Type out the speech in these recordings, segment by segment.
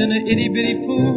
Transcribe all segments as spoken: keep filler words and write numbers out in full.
in an itty bitty pool.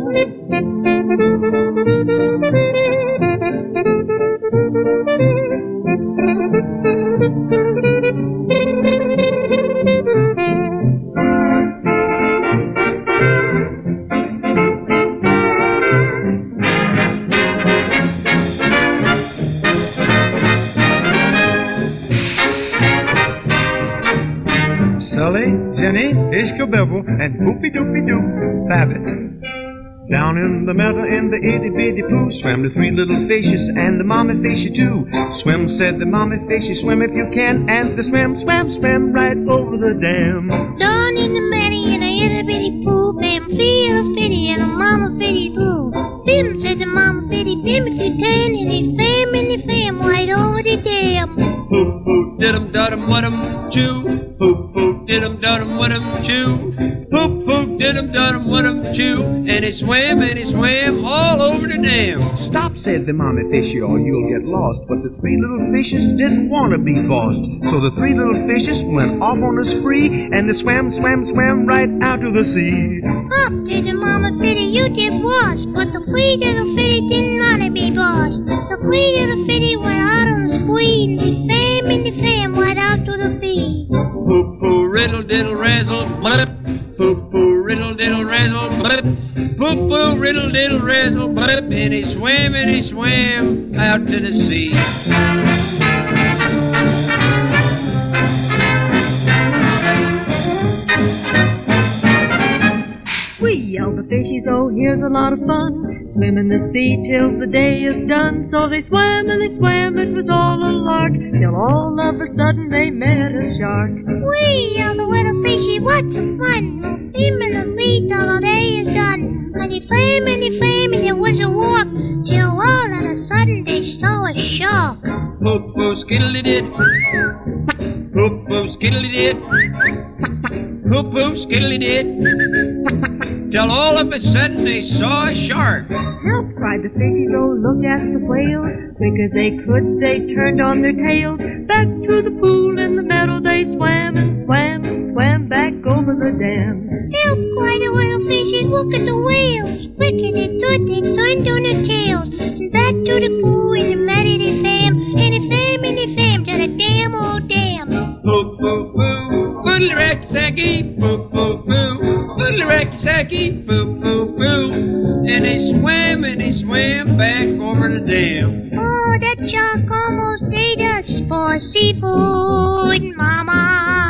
Sully, Jenny, Ishkabibble, and Poopy Doopy Doop, Babbitt. Down in the meadow in the itty bitty pool swam the three little fishes and the mommy fishy too. Swim, said the mommy fishy, swim if you can, and the swim, swam, swam right over the dam. Down in the meadow in a itty bitty pool, bam, feel a fitty and a mama fitty too. Bim, said the mama fitty, bim if you can, and he fam and he fam right over the dam. Poop, poop, did-em, dud-em, what-em, chew. Poop, poop, did-em, dud-em, what-em, chew. Poop, poop, did-em, dud-em, what-em, chew. And he swam and he swam all over the dam. Stop, said the mommy fishy, or you'll get lost. But the three little fishes didn't want to be bossed. So the three little fishes went off on a spree, and they swam, swam, swam right out to the sea. Up, said the mama fitty, you did wash. But the three little fitty didn't want to be bossed. The three little fitty went out on the spree, and they swam and they swam right out to the sea. Poop, poo, riddle, diddle, razzle, blip. Poop, poo, riddle, diddle, razzle, blip. Poop, poo, riddle, diddle, razzle, blip. And he swam and he swam out to the sea. We yell the fishies, oh, here's a lot of fun. Swim in the sea till the day is done. So they swam and they swam, it was all a lark, till all of a sudden they met a shark. We yell the little fishy, what's the fun? Swim in the sea till the day is done. And he swam and he swam and it was a walk, till all of a sudden they saw a shark. Poop, poo, skiddly-did. Poop, poo, skiddly-did. Poop, poo, skiddly-did. Till all of a sudden they saw a shark. Help, cried the fishies, oh, look at the whales. Quick as they could, they turned on their tails. Back to the pool in the meadow they swam and swam and swam back over the dam. Help, cried the little fishies, look at the whales. Quick as they could, they turned on their tails. And back to the pool in the meadow they swam, and they swam and they swam to the damn old dam. Poop, poo, poo, little racky-sacky, poop, poo, poo. Little racky-sacky, poo, poo, poo. And he swam and he swam back over the dam. Oh, that shark almost ate us for seafood, Mama.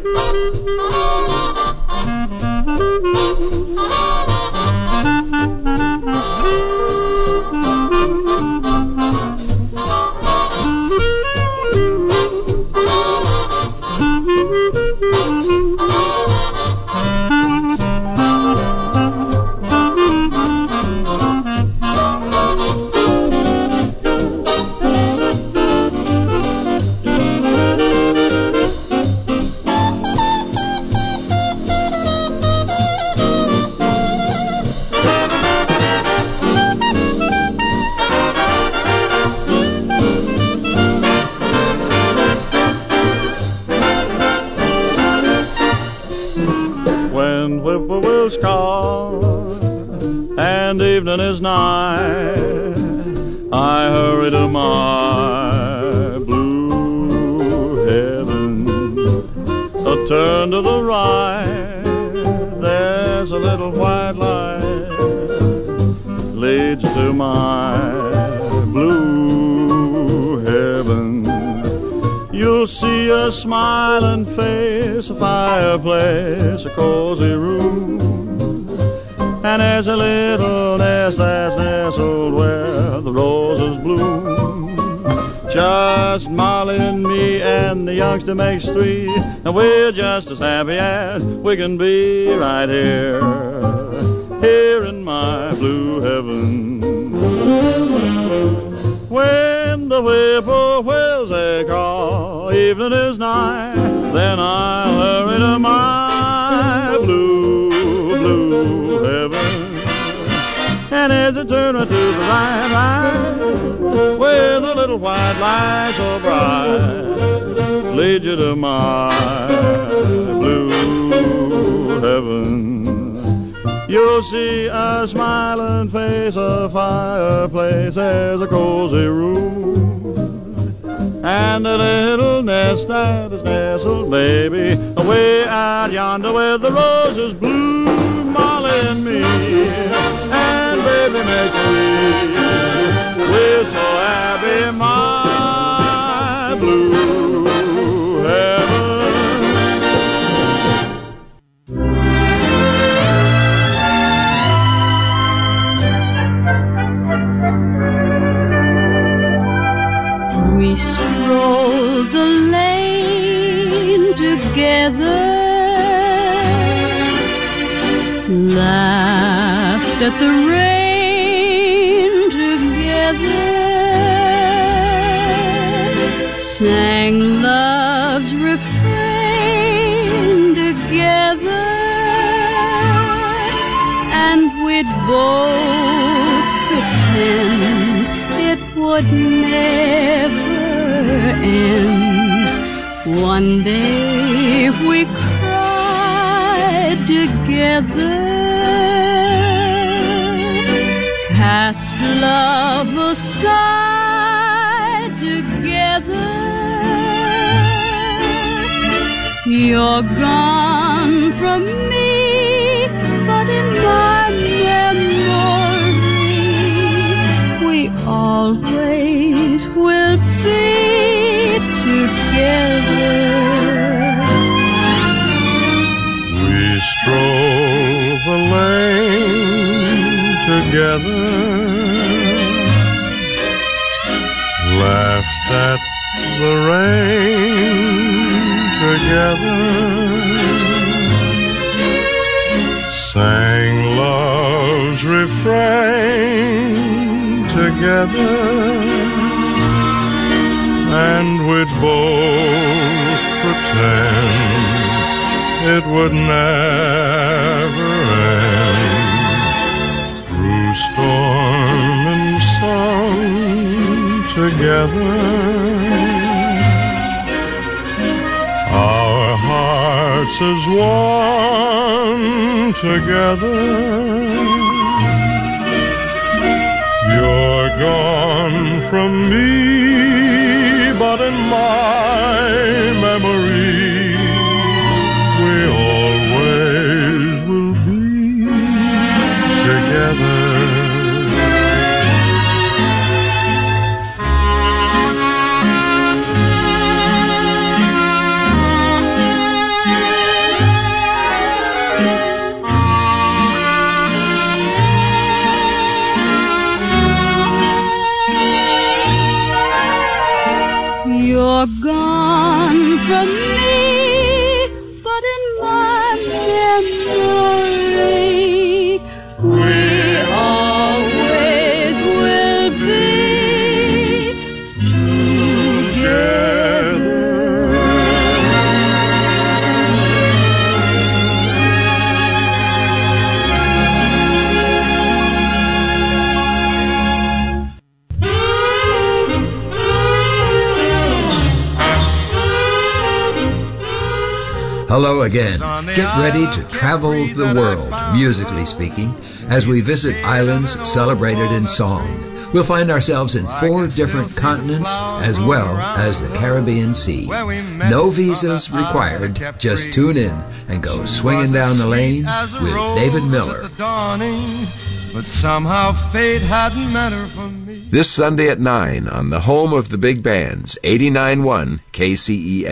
When whippoorwills call and evening is nigh, I hurry to my blue heaven. A turn to the right, there's a little white light, leads to my blue heaven. You'll see a smiling face, a fireplace, a cozy room, and there's a little nest that's nestled where the roses bloom. Just Molly and me and the youngster makes three, and we're just as happy as we can be right here, here in my blue heaven. When the whippoorwills they call, evening is nigh, then I'll hurry to my blue, blue heaven. And as I turn right to the right, right, where the little white light so bright, lead you to my blue heaven. You'll see a smiling face, a fireplace, there's a cozy room, and a little nest that is nestled, baby, away out yonder where the roses bloom. Molly and me, and baby makes three, we're so happy, my blue heaven. We strolled the lane together, laughed at the rain together, sang love's refrain together, and we'd both pretend it would never end. One day we cried together, cast love aside together. You're gone from me, but in my memory we always will be together. We stroll the lane together, laughed at the rain together, sang love's refrain together, and we'd both pretend it would never end. Through storm and sun together, our hearts as one together. You're gone from me, but in my memory we always will be together. victory. We always will be together. Hello again. Get ready to travel the world, musically speaking, as we visit islands celebrated in song. We'll find ourselves in four different continents as well as the Caribbean Sea. No visas required. Just tune in and go swinging down the lane with David Miller. But somehow fate hadn't meant her for me. This Sunday at nine on the home of the big bands, eighty-nine point one K C E